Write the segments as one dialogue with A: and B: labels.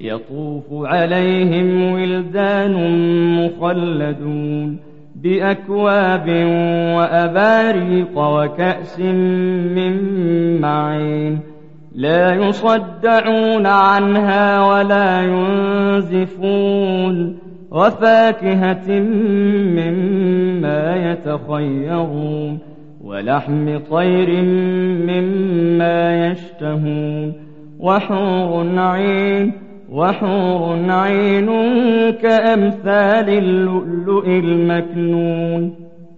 A: يطوف عليهم ولدان مخلدون بأكواب وأباريق وكأس من معين لا يصدعون عنها ولا ينزفون وفاكهة مما يتخيرون ولحم طير مما يشتهون وحور عين كأمثال اللؤلؤ المكنون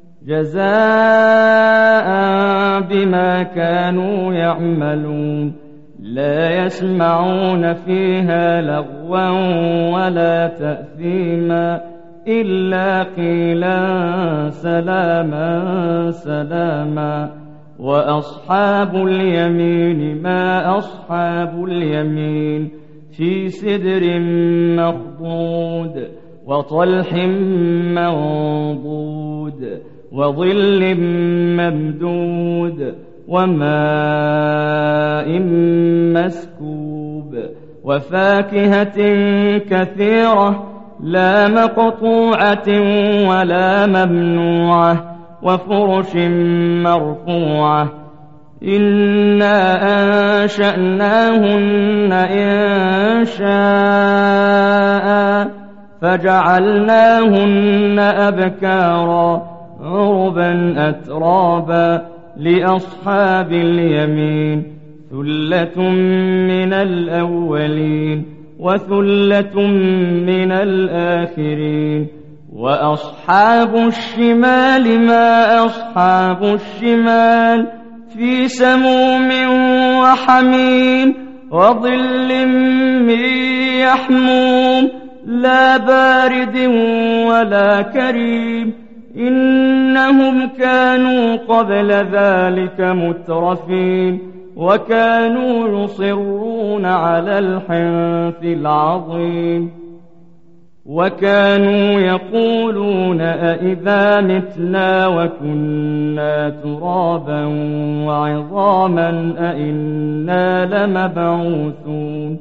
A: جزاء بما كانوا يعملون لا يسمعون فيها لغوا ولا تأثيما إلا قيلا سلاما سلاما وأصحاب اليمين ما أصحاب اليمين في سدر مخضود وطلح منضود وظل ممدود وماء مسكوب وفاكهة كثيرة لا مقطوعة ولا ممنوعة وفرش مرفوعة إنا أنشأناهن إنشاء فجعلناهن أبكارا عربا أترابا لأصحاب اليمين ثلة من الأولين وثلة من الآخرين وأصحاب الشمال ما أصحاب الشمال في سموم وحميم وظل من يحموم لا بارد ولا كريم إنهم كانوا قبل ذلك مترفين وكانوا يصرون على الحنث العظيم وكانوا يقولون أئذا متنا وكنا ترابا وعظاما أئنا لمبعوثون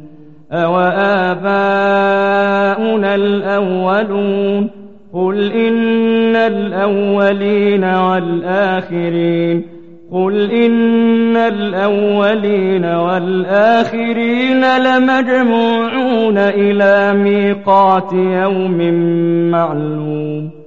A: أوآباؤنا الأولون قل إن الأولين والآخرين قل إن الأولين والآخرين لمجموعون إلى ميقات يوم معلوم